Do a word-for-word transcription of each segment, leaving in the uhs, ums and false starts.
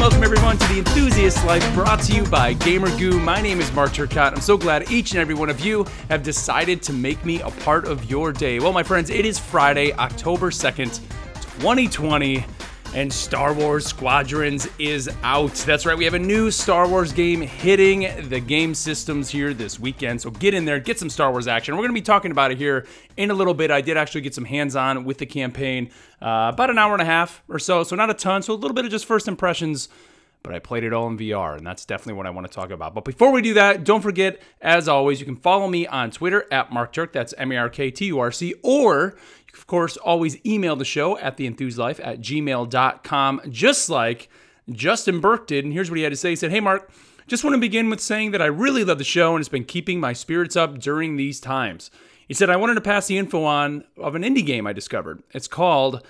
welcome everyone to The Enthusiast Life, brought to you by GamerGoo. My name is Mark Turcotte. I'm so glad each and every one of you have decided to make me a part of your day. Well, my friends, it is Friday, October second, twenty twenty, and Star Wars Squadrons is out. That's right, we have a new Star Wars game hitting the game systems here this weekend, so get in there, get some Star Wars action. We're going to be talking about it here in a little bit. I did actually get some hands-on with the campaign, uh, about an hour and a half or so, so not a ton, so a little bit of just first impressions, but I played it all in V R, and that's definitely what I want to talk about. But before we do that, don't forget, as always, you can follow me on Twitter, at Mark Turk, that's M A R K T U R C, or you can, of course, always email the show at theenthusiastlife at gmail dot com, just like Justin Burke did. And here's what he had to say. He said, "Hey, Mark, just want to begin with saying that I really love the show, and it's been keeping my spirits up during these times." He said, "I wanted to pass the info on of an indie game I discovered. It's called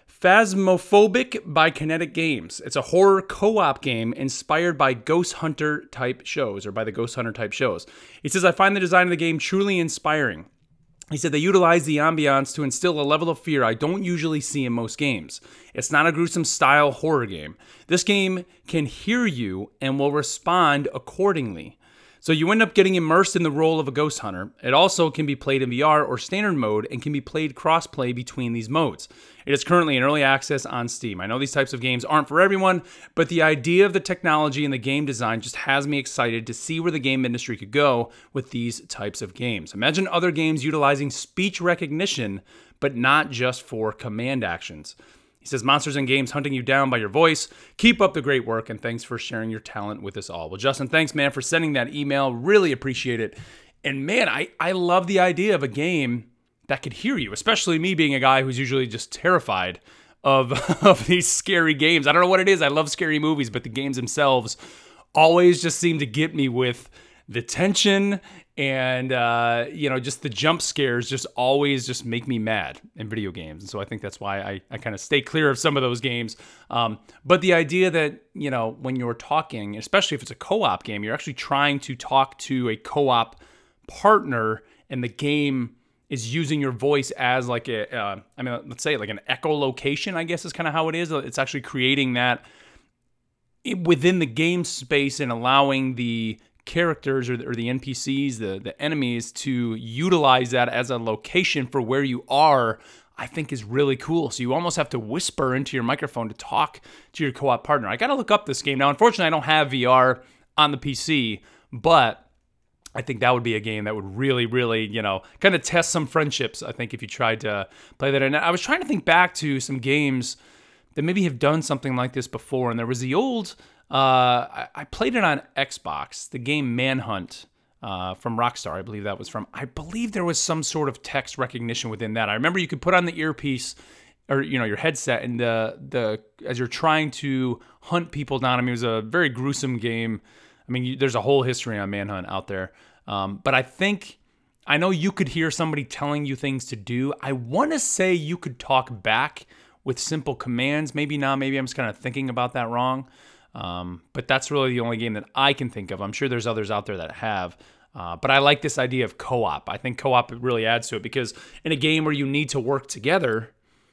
Phasmophobic by Kinetic Games. It's a horror co-op game inspired by Ghost Hunter type shows, or by the Ghost Hunter type shows." He says, "I find the design of the game truly inspiring." He said, "They utilize the ambiance to instill a level of fear I don't usually see in most games. It's not a gruesome style horror game. This game can hear you and will respond accordingly. So you end up getting immersed in the role of a ghost hunter. It also can be played in V R or standard mode and can be played cross-play between these modes. It is currently in early access on Steam. I know these types of games aren't for everyone, but the idea of the technology and the game design just has me excited to see where the game industry could go with these types of games. Imagine other games utilizing speech recognition, but not just for command actions." He says, "Monsters in games hunting you down by your voice. Keep up the great work, and thanks for sharing your talent with us all." Well, Justin, thanks, man, for sending that email. Really appreciate it. And man, I, I love the idea of a game that could hear you, especially me being a guy who's usually just terrified of, of these scary games. I don't know what it is. I love scary movies, but the games themselves always just seem to get me with the tension and, uh, you know, just the jump scares just always just make me mad in video games. And so I think that's why I, I kind of stay clear of some of those games. Um, but the idea that, you know, when you're talking, especially if it's a co-op game, you're actually trying to talk to a co-op partner, and the game is using your voice as like a, uh, I mean, let's say like an echolocation, I guess is kind of how it is. It's actually creating that within the game space and allowing the characters or the, or the N P Cs, the, the enemies, to utilize that as a location for where you are, I think is really cool. So you almost have to whisper into your microphone to talk to your co-op partner. I got to look up this game. Now, unfortunately, I don't have V R on the P C, but I think that would be a game that would really, really, you know, kind of test some friendships, I think, if you tried to play that. And I was trying to think back to some games that maybe have done something like this before. And there was the old, uh, I, I played it on Xbox, the game Manhunt uh, from Rockstar, I believe that was from. I believe there was some sort of text recognition within that. I remember you could put on the earpiece or, you know, your headset, and the, the as you're trying to hunt people down. I mean, it was a very gruesome game. I mean, you, there's a whole history on Manhunt out there. Um, but I think, I know you could hear somebody telling you things to do. I want to say you could talk back with simple commands. Maybe not. Maybe I'm just kind of thinking about that wrong. Um, but that's really the only game that I can think of. I'm sure there's others out there that have. Uh, but I like this idea of co-op. I think co-op really adds to it, because in a game where you need to work together,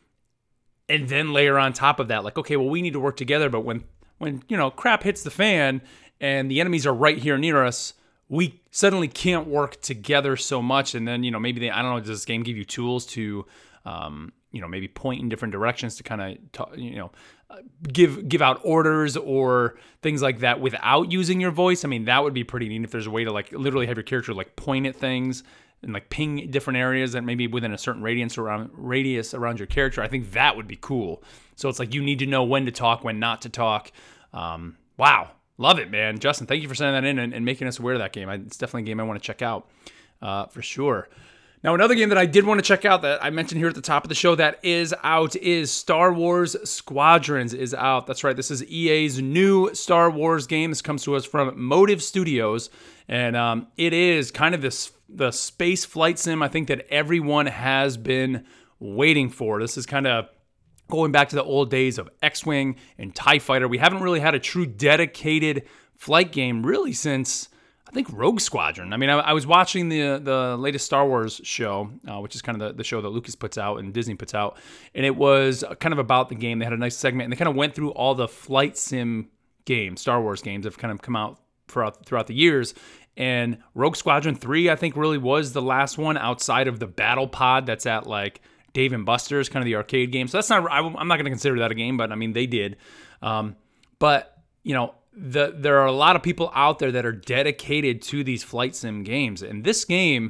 and then layer on top of that, like, okay, well, we need to work together, but when, when you know, crap hits the fan and the enemies are right here near us, we suddenly can't work together so much. And then, you know, maybe they, I don't know, does this game give you tools to, um, you know, maybe point in different directions to kind of, you know, give give out orders or things like that without using your voice? I mean, that would be pretty neat if there's a way to like literally have your character like point at things and like ping different areas that maybe within a certain radius around radius around your character. I think that would be cool. So it's like you need to know when to talk, when not to talk. Um, wow. Love it, man. Justin, thank you for sending that in and, and making us aware of that game. I, it's definitely a game I want to check out uh, for sure. Now, another game that I did want to check out that I mentioned here at the top of the show that is out is Star Wars Squadrons is out. That's right. This is E A's new Star Wars game. This comes to us from Motive Studios, and um, it is kind of this the space flight sim I think that everyone has been waiting for. This is kind of going back to the old days of X-Wing and TIE Fighter. We haven't really had a true dedicated flight game really since, I think, Rogue Squadron. I mean, I, I was watching the the latest Star Wars show, uh, which is kind of the, the show that Lucas puts out and Disney puts out, and it was kind of about the game. They had a nice segment, and they kind of went through all the flight sim games, Star Wars games that have kind of come out throughout, throughout the years. And Rogue Squadron three, I think, really was the last one outside of the Battle Pod that's at like Dave and Buster's, kind of the arcade game. So that's not, I, I'm not going to consider that a game, but I mean, they did. Um, but, you know, the there are a lot of people out there that are dedicated to these flight sim games. And this game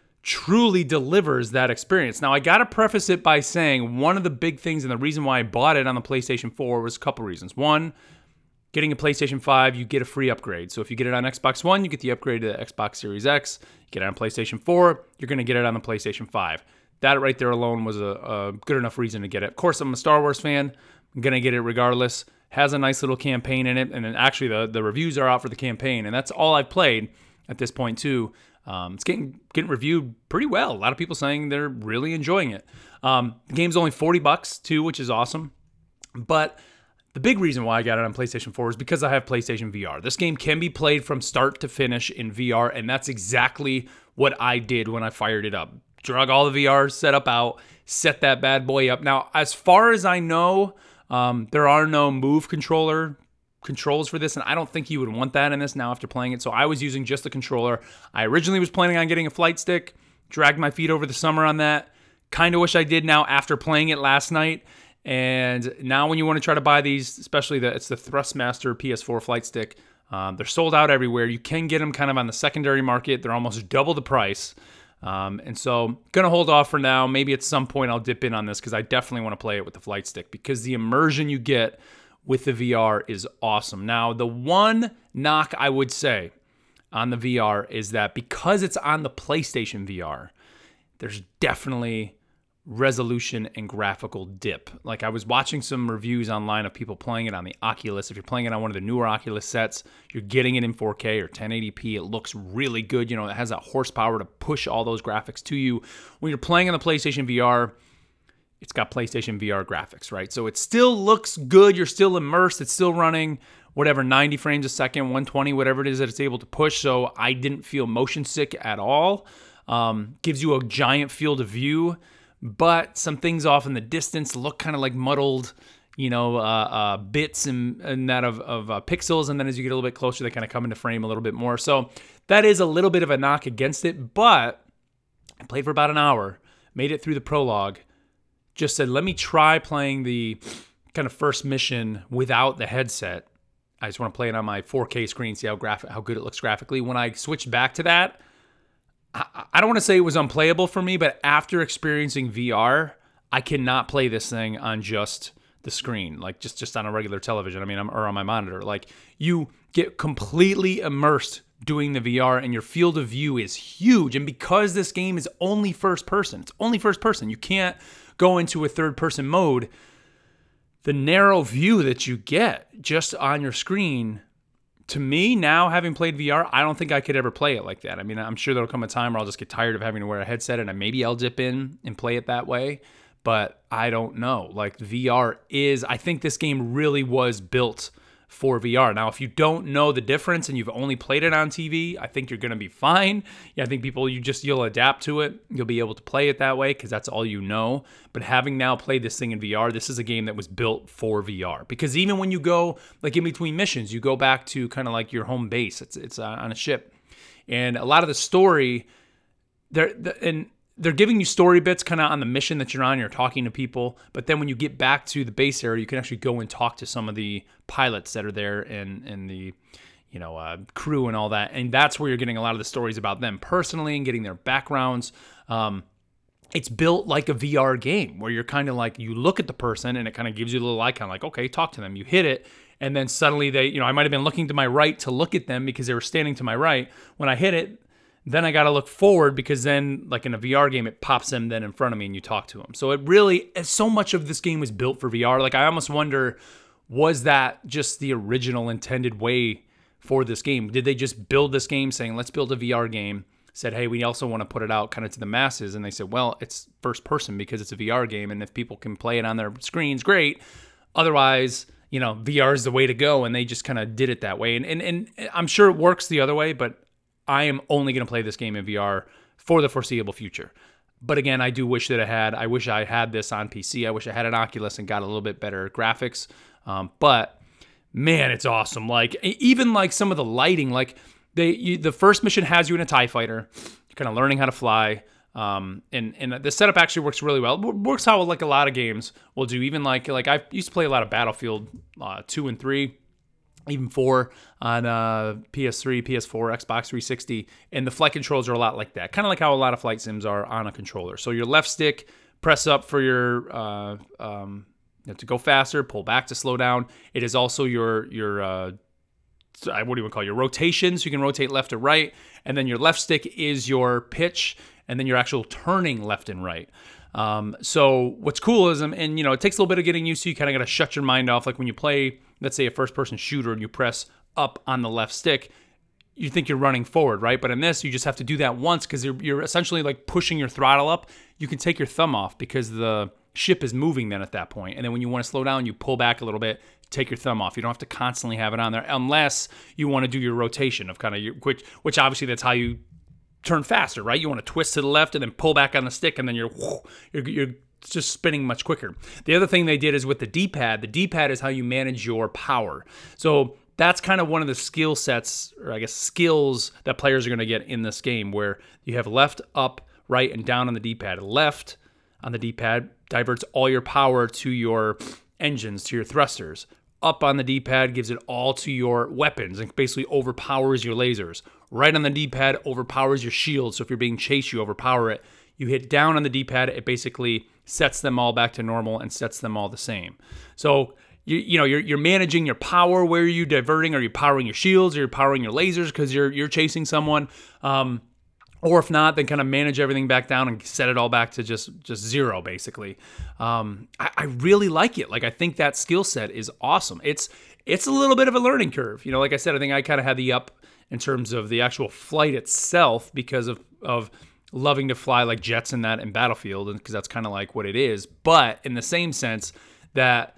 truly delivers that experience. Now, I got to preface it by saying one of the big things and the reason why I bought it on the PlayStation four was a couple reasons. One, getting a PlayStation five, you get a free upgrade. So if you get it on Xbox One, you get the upgrade to the Xbox Series X. You get it on PlayStation four, you're going to get it on the PlayStation five. That right there alone was a, a good enough reason to get it. Of course, I'm a Star Wars fan. I'm going to get it regardless. Has a nice little campaign in it. And then actually the, the reviews are out for the campaign. And that's all I've played at this point too. Um, it's getting getting reviewed pretty well. A lot of people saying they're really enjoying it. Um, the game's only forty bucks too, which is awesome. But the big reason why I got it on PlayStation four is because I have PlayStation V R. This game can be played from start to finish in V R, and that's exactly what I did when I fired it up. Drug all the V R setup out, set that bad boy up. Now, as far as I know, um, there are no Move controller controls for this, and I don't think you would want that in this now after playing it. So I was using just the controller. I originally was planning on getting a flight stick, dragged my feet over the summer on that. Kind of wish I did now after playing it last night. And now when you want to try to buy these, especially the it's the Thrustmaster P S four flight stick, um, they're sold out everywhere. You can get them kind of on the secondary market. They're almost double the price. Um, and so going to hold off for now. Maybe at some point I'll dip in on this because I definitely want to play it with the flight stick because the immersion you get with the V R is awesome. Now, the one knock I would say on the V R is that because it's on the PlayStation V R, there's definitely resolution and graphical dip. Like I was watching some reviews online of people playing it on the Oculus. If you're playing it on one of the newer Oculus sets, you're getting it in four K or ten eighty p. It looks really good. You know, it has that horsepower to push all those graphics to you. When you're playing on the PlayStation V R, it's got PlayStation V R graphics, right? So it still looks good. You're still immersed. It's still running whatever, ninety frames a second, one twenty, whatever it is that it's able to push. So I didn't feel motion sick at all. Um, gives you a giant field of view, but some things off in the distance look kind of like muddled, you know, uh, uh, bits and, and that of, of uh, pixels. And then as you get a little bit closer, they kind of come into frame a little bit more. So that is a little bit of a knock against it, but I played for about an hour, made it through the prologue, just said, let me try playing the kind of first mission without the headset. I just want to play it on my four K screen, see how graphic, how good it looks graphically. When I switched back to that, I, I don't want to say it was unplayable for me, but after experiencing V R, I cannot play this thing on just the screen, like just, just on a regular television. I mean, I'm, or on my monitor. Like you get completely immersed doing the V R and your field of view is huge. And because this game is only first person, it's only first person. You can't go into a third person mode. The narrow view that you get just on your screen, to me now, having played V R, I don't think I could ever play it like that. I mean, I'm sure there'll come a time where I'll just get tired of having to wear a headset and maybe I'll dip in and play it that way. But I don't know. Like V R is, I think this game really was built for V R. Now, if you don't know the difference and you've only played it on T V, I think you're going to be fine. Yeah, I think people, you just, you'll adapt to it. You'll be able to play it that way because that's all you know. But having now played this thing in V R, this is a game that was built for V R. Because even when you go, like in between missions, you go back to kind of like your home base. It's it's uh, on a ship. And a lot of the story, there, the, and they're giving you story bits kind of on the mission that you're on. You're talking to people. But then when you get back to the base area, you can actually go and talk to some of the pilots that are there and, and the, you know, uh, crew and all that. And that's where you're getting a lot of the stories about them personally and getting their backgrounds. Um, it's built like a V R game where you're kind of like, you look at the person and it kind of gives you a little icon like, okay, talk to them. You hit it. And then suddenly they, you know, I might have been looking to my right to look at them because they were standing to my right. When I hit it, then I got to look forward because then, like in a V R game, it pops them then in front of me and you talk to them. So it really, so much of this game was built for V R. Like I almost wonder, was that just the original intended way for this game? Did they just build this game saying, let's build a V R game? Said, hey, we also want to put it out kind of to the masses. And they said, well, it's first person because it's a V R game. And if people can play it on their screens, great. Otherwise, you know, V R is the way to go. And they just kind of did it that way. And, and, and I'm sure it works the other way, but I am only going to play this game in V R for the foreseeable future. But again, I do wish that I had, I wish I had this on P C. I wish I had an Oculus and got a little bit better graphics. Um, but man, it's awesome. Like even like some of the lighting, like they you, the first mission has you in a TIE fighter. You're kind of learning how to fly. Um, and, and the setup actually works really well. It works how like a lot of games will do. Even like, like I used to play a lot of Battlefield uh, two and three, even four on uh, P S three, P S four, Xbox three sixty. And the flight controls are a lot like that. Kind of like how a lot of flight sims are on a controller. So your left stick, press up for your, uh, um, you know, to go faster, pull back to slow down. It is also your, your, uh, what do you want to call it? Your rotation, so you can rotate left to right. And then your left stick is your pitch, and then your actual turning left and right. Um, so what's cool is, and you know, it takes a little bit of getting used to. You kind of got to shut your mind off. Like when you play, let's say a first-person shooter, and you press up on the left stick, you think you're running forward, right? But in this, you just have to do that once because you're, you're essentially like pushing your throttle up. You can take your thumb off because the ship is moving then at that point. And then when you want to slow down, you pull back a little bit, take your thumb off. You don't have to constantly have it on there unless you want to do your rotation of kind of your, which, which obviously that's how you turn faster, right? You want to twist to the left and then pull back on the stick, and then you're you're, you're just spinning much quicker. The other thing they did is with the D-pad. The D-pad is how you manage your power. So that's kind of one of the skill sets, or I guess skills that players are going to get in this game, where you have left, up, right, and down on the D-pad. Left on the D-pad diverts all your power to your engines, to your thrusters. Up on the D-pad gives it all to your weapons and basically overpowers your lasers. Right on the D-pad overpowers your shield, so if you're being chased, you overpower it. You hit down on the D-pad, it basically sets them all back to normal and sets them all the same. So you you know you're you're managing your power. Where are you diverting? Are you powering your shields? Are you powering your lasers because you're you're chasing someone? Um, Or if not, then kind of manage everything back down and set it all back to just, just zero, basically. Um, I, I really like it. Like, I think that skill set is awesome. It's it's a little bit of a learning curve. You know, like I said, I think I kind of had the up in terms of the actual flight itself because of, of loving to fly like jets in that in Battlefield, and because that's kind of like what it is. But in the same sense that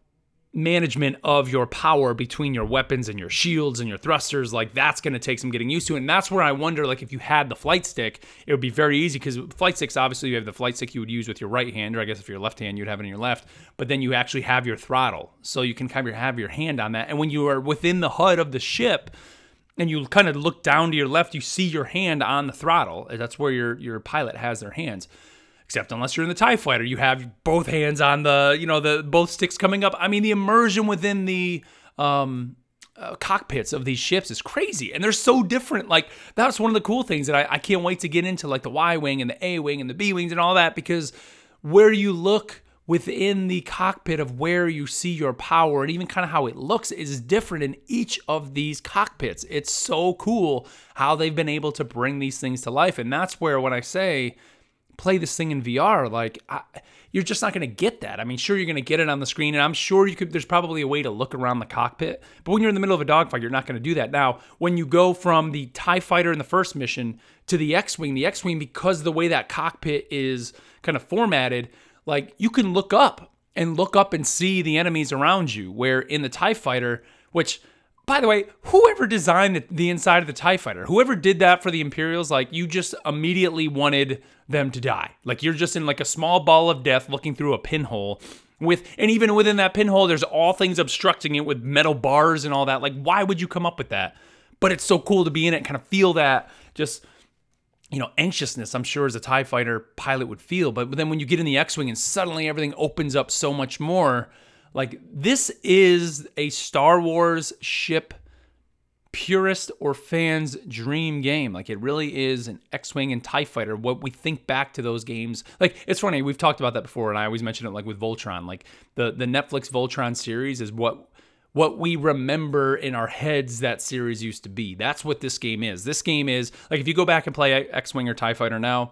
management of your power between your weapons and your shields and your thrusters, like that's going to take some getting used to. And that's where I wonder, like if you had the flight stick, it would be very easy, because flight sticks, obviously you have the flight stick you would use with your right hand, or I guess if you're left hand, you'd have it in your left, but then you actually have your throttle. So you can kind of have your hand on that. And when you are within the H U D of the ship and you kind of look down to your left, you see your hand on the throttle. That's where your, your pilot has their hands. Except unless you're in the TIE Fighter, you have both hands on the, you know, the both sticks coming up. I mean, the immersion within the um, uh, cockpits of these ships is crazy. And they're so different. Like, that's one of the cool things that I, I can't wait to get into, like the Y-Wing and the A-Wing and the B-Wings and all that, because where you look within the cockpit of where you see your power and even kind of how it looks is different in each of these cockpits. It's so cool how they've been able to bring these things to life. And that's where, when I say play this thing in V R, like I, you're just not going to get that. I mean, sure, you're going to get it on the screen, and I'm sure you could, there's probably a way to look around the cockpit, but when you're in the middle of a dogfight, you're not going to do that. Now, when you go from the TIE Fighter in the first mission to the X-Wing, the X-Wing, because the way that cockpit is kind of formatted, like you can look up and look up and see the enemies around you, where in the TIE Fighter, which, by the way, whoever designed the, the inside of the TIE Fighter, whoever did that for the Imperials, like you just immediately wanted them to die. Like you're just in like a small ball of death looking through a pinhole with, and even within that pinhole, there's all things obstructing it with metal bars and all that. Like, why would you come up with that? But it's so cool to be in it, kind of feel that just, you know, anxiousness, I'm sure, as a TIE Fighter pilot would feel. But then when you get in the X-Wing and suddenly everything opens up so much more, like this is a Star Wars ship purist or fans' dream game. Like it really is an X-Wing and TIE Fighter. What we think back to those games, like it's funny, we've talked about that before, and I always mention it like with Voltron. Like the the Netflix Voltron series is what what we remember in our heads that series used to be. That's what this game is. This game is like, if you go back and play X-Wing or TIE Fighter now,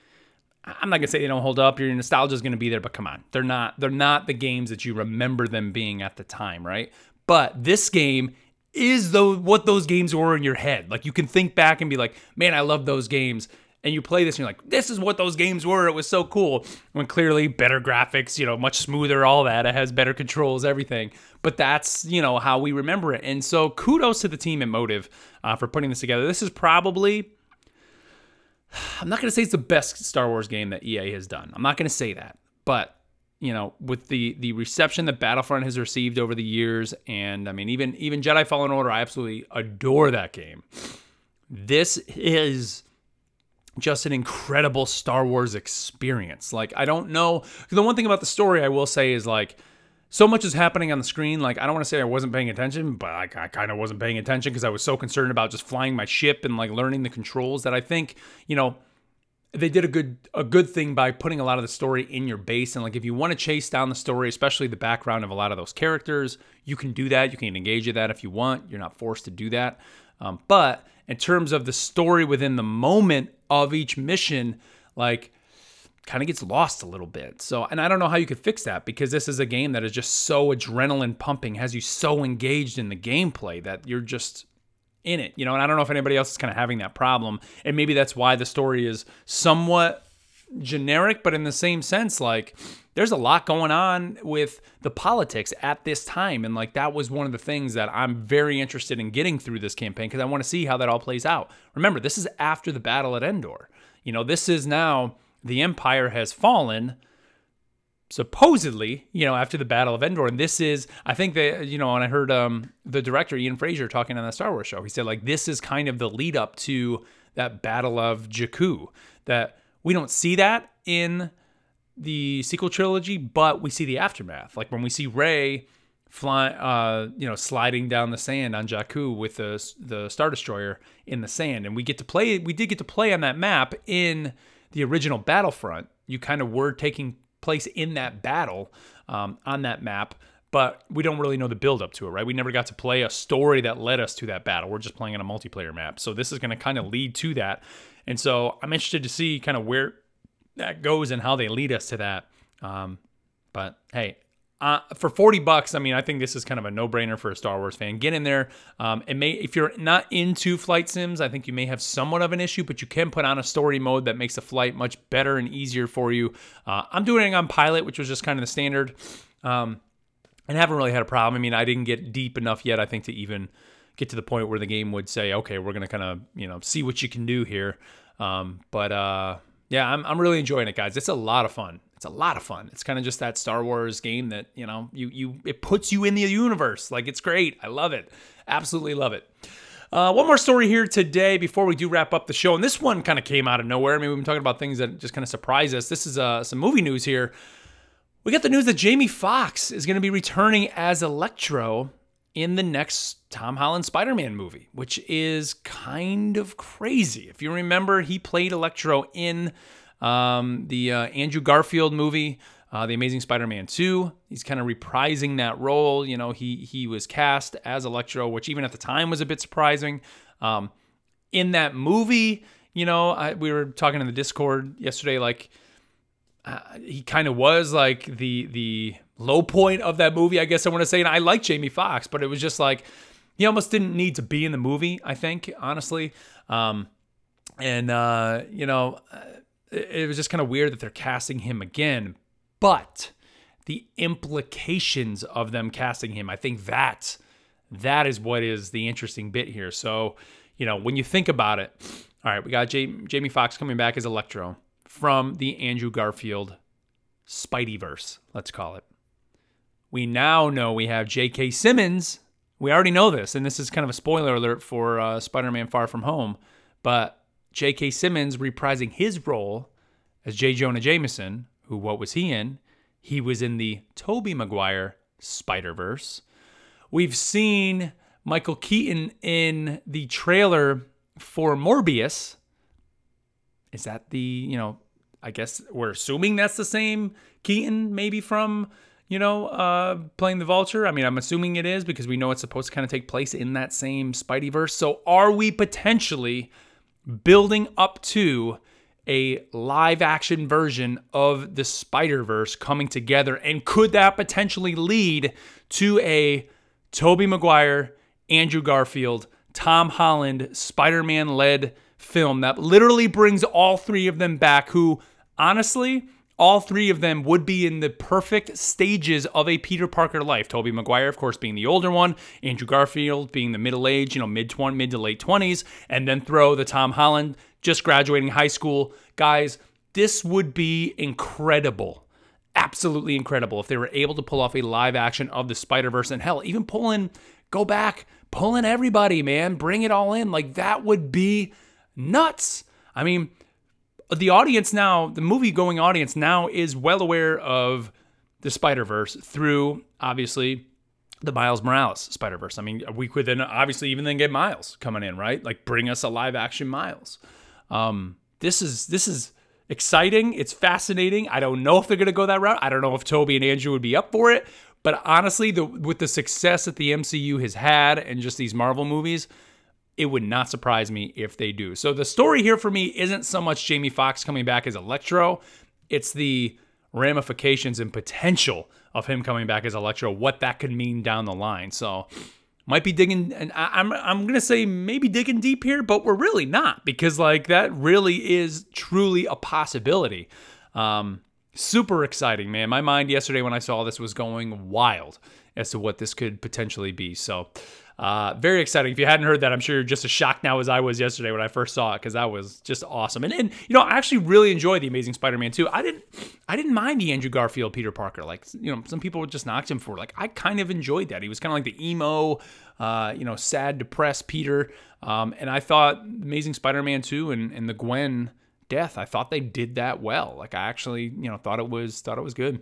I'm not gonna say they don't hold up. Your nostalgia is gonna be there, but come on, they're not. They're not the games that you remember them being at the time, right? But this game is the what those games were in your head. Like you can think back and be like, man, I love those games. And you play this and you're like, this is what those games were. It was so cool. When clearly better graphics, you know, much smoother, all that. It has better controls, everything. But that's, you know, how we remember it. And so kudos to the team at Motive uh, for putting this together. This is probably, I'm not going to say it's the best Star Wars game that E A has done. I'm not going to say that. But you know, with the the reception that Battlefront has received over the years, and I mean, even even Jedi Fallen Order, I absolutely adore that game. This is just an incredible Star Wars experience. Like, I don't know. The one thing about the story I will say is, like, so much is happening on the screen. Like, I don't want to say I wasn't paying attention, but I, I kind of wasn't paying attention because I was so concerned about just flying my ship and, like, learning the controls that I think, you know, they did a good a good thing by putting a lot of the story in your base. And, like, if you want to chase down the story, especially the background of a lot of those characters, you can do that. You can engage with that if you want. You're not forced to do that. Um, but in terms of the story within the moment of each mission, like, kind of gets lost a little bit. So, and I don't know how you could fix that, because this is a game that is just so adrenaline pumping, has you so engaged in the gameplay that you're just in it, you know, and I don't know if anybody else is kind of having that problem. And maybe that's why the story is somewhat generic, but in the same sense, like, there's a lot going on with the politics at this time. And, like, that was one of the things that I'm very interested in getting through this campaign, because I want to see how that all plays out. Remember, this is after the battle at Endor. You know, this is now the Empire has fallen, supposedly, you know, after the Battle of Endor. And this is, I think that, you know, and I heard um, the director, Ian Fraser, talking on the Star Wars show. He said, like, this is kind of the lead up to that Battle of Jakku, that we don't see that in the sequel trilogy, but we see the aftermath. Like, when we see Rey fly, uh, you know, sliding down the sand on Jakku with the the Star Destroyer in the sand, and we get to play. We did get to play on that map in the original Battlefront. You kind of were taking place in that battle um, on that map, but we don't really know the build up to it, right? We never got to play a story that led us to that battle. We're just playing on a multiplayer map. So this is going to kind of lead to that. And so I'm interested to see kind of where that goes and how they lead us to that. Um, but hey, uh, for forty bucks, I mean, I think this is kind of a no-brainer for a Star Wars fan. Get in there. Um, it may, if you're not into flight sims, I think you may have somewhat of an issue, but you can put on a story mode that makes the flight much better and easier for you. Uh, I'm doing it on Pilot, which was just kind of the standard, um, and haven't really had a problem. I mean, I didn't get deep enough yet, I think, to even get to the point where the game would say, okay, we're going to kind of, you know, see what you can do here. Um, but uh, yeah, I'm I'm really enjoying it, guys. It's a lot of fun. It's a lot of fun. It's kind of just that Star Wars game that, you know, you you it puts you in the universe. Like, it's great. I love it. Absolutely love it. Uh, one more story here today before we do wrap up the show. And this one kind of came out of nowhere. I mean, we've been talking about things that just kind of surprise us. This is uh, some movie news here. We got the news that Jamie Foxx is going to be returning as Electro in the next Tom Holland Spider-Man movie, which is kind of crazy. If you remember, he played Electro in um, the uh, Andrew Garfield movie, uh, The Amazing Spider-Man two. He's kind of reprising that role. You know, he he was cast as Electro, which even at the time was a bit surprising. Um, in that movie, you know, I, we were talking in the Discord yesterday, like, uh, he kind of was like the the low point of that movie, I guess I want to say. And I like Jamie Foxx, but it was just like, he almost didn't need to be in the movie, I think, honestly. Um, and, uh, you know, it, it was just kind of weird that they're casting him again. But the implications of them casting him, I think that, that is what is the interesting bit here. So, you know, when you think about it, all right, we got J- Jamie Foxx coming back as Electro from the Andrew Garfield Spideyverse, let's call it. We now know we have J K. Simmons. We already know this, and this is kind of a spoiler alert for uh, Spider-Man Far From Home, but J K. Simmons reprising his role as J. Jonah Jameson, who, what was he in? He was in the Tobey Maguire Spider-Verse. We've seen Michael Keaton in the trailer for Morbius. Is that the, you know, I guess we're assuming that's the same Keaton, maybe from, you know, uh, playing the Vulture. I mean, I'm assuming it is because we know it's supposed to kind of take place in that same Spideyverse. So are we potentially building up to a live action version of the Spider-Verse coming together? And could that potentially lead to a Tobey Maguire, Andrew Garfield, Tom Holland, Spider-Man led film that literally brings all three of them back, who honestly, all three of them would be in the perfect stages of a Peter Parker life. Tobey Maguire, of course, being the older one. Andrew Garfield being the middle age, you know, mid twenty, mid to late twenties. And then throw the Tom Holland just graduating high school. Guys, this would be incredible. absolutely incredible if they were able to pull off a live action of the Spider-Verse, and hell, even pull in, go back, pull in everybody, man, bring it all in. Like, that would be nuts. I mean, the audience now, the movie-going audience now is well aware of the Spider-Verse through, obviously, the Miles Morales Spider-Verse. I mean, we could then obviously even then get Miles coming in, right? Like, bring us a live-action Miles. Um, this is this is exciting. It's fascinating. I don't know if they're going to go that route. I don't know if Toby and Andrew would be up for it. But honestly, the, with the success that the M C U has had and just these Marvel movies, it would not surprise me if they do. So the story here for me isn't so much Jamie Foxx coming back as Electro. It's the ramifications and potential of him coming back as Electro, what that could mean down the line. So might be digging, and I, I'm I'm going to say maybe digging deep here, but we're really not, because like that really is truly a possibility. Um, super exciting, man. My mind yesterday when I saw this was going wild as to what this could potentially be. So Uh, very exciting. If you hadn't heard that, I'm sure you're just as shocked now as I was yesterday when I first saw it, because that was just awesome. And, and you know, I actually really enjoyed The Amazing Spider-Man two. I didn't, I didn't mind the Andrew Garfield Peter Parker. Like, you know, some people just knocked him for. Like, I kind of enjoyed that. He was kind of like the emo, uh, you know, sad, depressed Peter. Um, and I thought Amazing Spider-Man two and, and the Gwen death, I thought they did that well. Like, I actually, you know, thought it was thought it was good.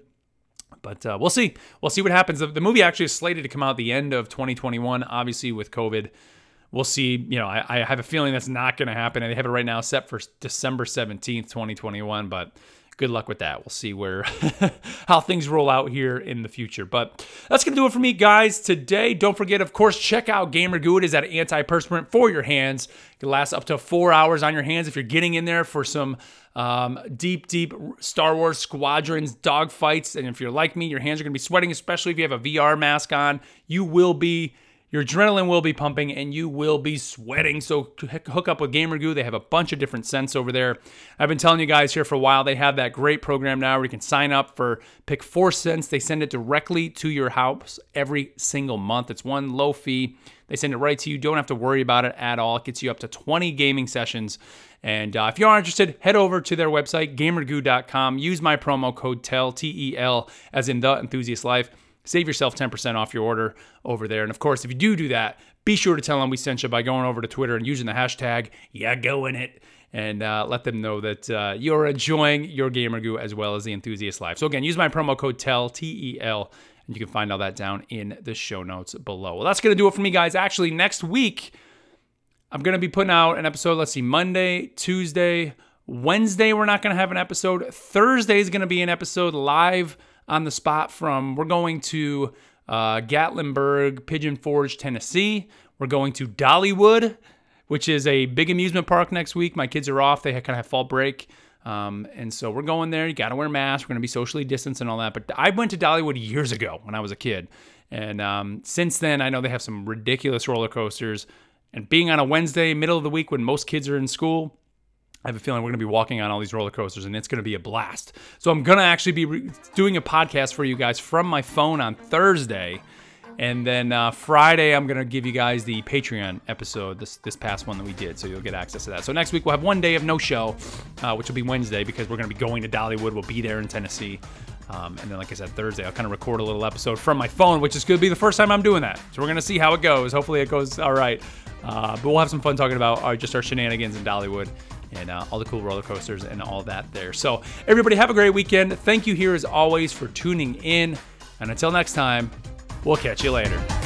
But uh, we'll see. We'll see what happens. The, the movie actually is slated to come out at the end of twenty twenty-one. Obviously, with COVID, we'll see. You know, I, I have a feeling that's not going to happen. And they have it right now set for December seventeenth, twenty twenty-one. But good luck with that. We'll see where how things roll out here in the future. But that's going to do it for me, guys, today. Don't forget, of course, check out GamerGoo. It is that antiperspirant for your hands. It can last up to four hours on your hands if you're getting in there for some Um, deep, deep Star Wars Squadrons dogfights. And if you're like me, your hands are going to be sweating, especially if you have a V R mask on. You will be, your adrenaline will be pumping, and you will be sweating. So hook up with GamerGoo. They have a bunch of different scents over there. I've been telling you guys here for a while, they have that great program now where you can sign up for, pick four scents. They send it directly to your house every single month. It's one low fee. They send it right to you. Don't have to worry about it at all. It gets you up to twenty gaming sessions. And uh, if you are interested, head over to their website, gamergoo dot com. Use my promo code T E L, T E L, as in The Enthusiast Life. Save yourself ten percent off your order over there. And of course, if you do do that, be sure to tell them we sent you by going over to Twitter and using the hashtag, yeah, go in it. And uh, let them know that uh, you're enjoying your GamerGoo as well as The Enthusiast Life. So again, use my promo code T E L, T E L. And you can find all that down in the show notes below. Well, that's going to do it for me, guys. Actually, next week, I'm going to be putting out an episode, let's see, Monday, Tuesday, Wednesday, we're not going to have an episode. Thursday is going to be an episode live on the spot from, we're going to uh, Gatlinburg, Pigeon Forge, Tennessee. We're going to Dollywood, which is a big amusement park next week. My kids are off. They kind of have fall break. Um, and so we're going there. You got to wear masks. We're going to be socially distanced and all that. But I went to Dollywood years ago when I was a kid. And um, since then, I know they have some ridiculous roller coasters. And being on a Wednesday, middle of the week when most kids are in school, I have a feeling we're going to be walking on all these roller coasters, and it's going to be a blast. So I'm going to actually be re- doing a podcast for you guys from my phone on Thursday. And then uh, Friday, I'm going to give you guys the Patreon episode, this this past one that we did, so you'll get access to that. So next week, we'll have one day of no show, uh, which will be Wednesday, because we're going to be going to Dollywood. We'll be there in Tennessee. Um, and then, like I said, Thursday, I'll kind of record a little episode from my phone, which is going to be the first time I'm doing that. So we're going to see how it goes. Hopefully it goes all right. Uh, but we'll have some fun talking about our, just our shenanigans in Dollywood and uh, all the cool roller coasters and all that there. So everybody have a great weekend. Thank you here, as always, for tuning in. And until next time, we'll catch you later.